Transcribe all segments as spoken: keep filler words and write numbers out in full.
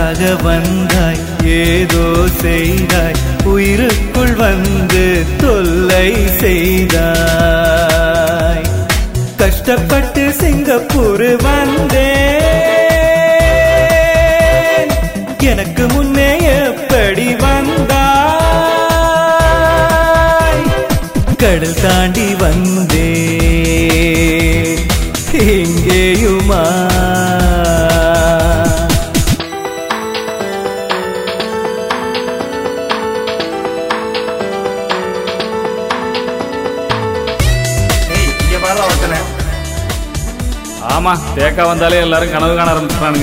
எனக்காக வந்தாய், ஏதோ செய்தாய், உயிருக்குள் வந்து தொல்லை செய்தாய். கஷ்டப்பட்டு சிங்கப்பூர் வந்தேன், எனக்கு முன்னே எப்படி வந்தாய்? கடல் தாண்டி வந்தே எங்கேயுமா? ஆமா, தேக்கா வந்தாலே எல்லாரும் கனவு காண ஆரம்பிச்சுட்டானுங்க.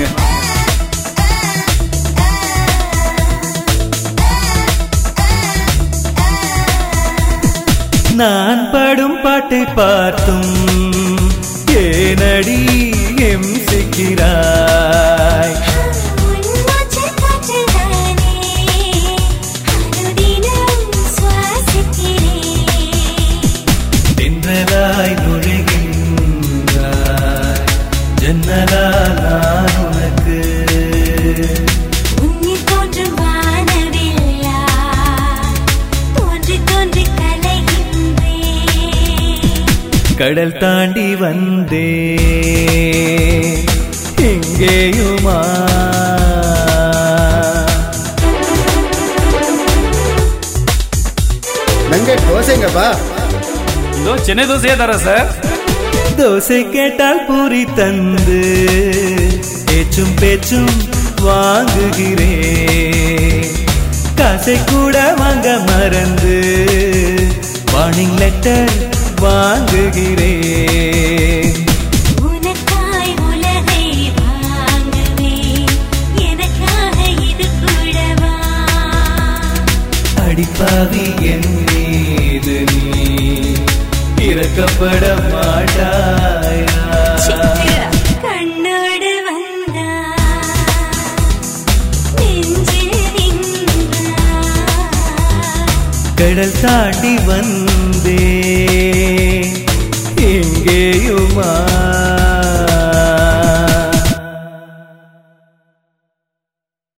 நான் பாடும் பாட்டை பார்த்தும் ஏனடி எம்சிக்கிறாய்? தென்றலாய் நுழைகின்றாய், ஜன்னலால் நான் உனக்கு கடல் தாண்டி வந்தே எங்கேயுமா? நங்க தோசைங்கப்பா. இதோ சென்னை தோசையே தர சார். தோசை கேட்டால் பூரி தந்து பேச்சும் பேச்சும் வாங்குகிறேன். காசை கூட வாங்க மறந்து வார்னிங் லெட்டர் வாங்குகிறேன். உனக்காய் உலகை வாங்குவேன், எனக்காக இது கூடவா? அடிப்பாவி என் மீது நீ இறக்கப்பட மாட்டாயா? கண்ணோடு வந்தா நெஞ்சில் நின்றா, கடல் தாண்டி வந்த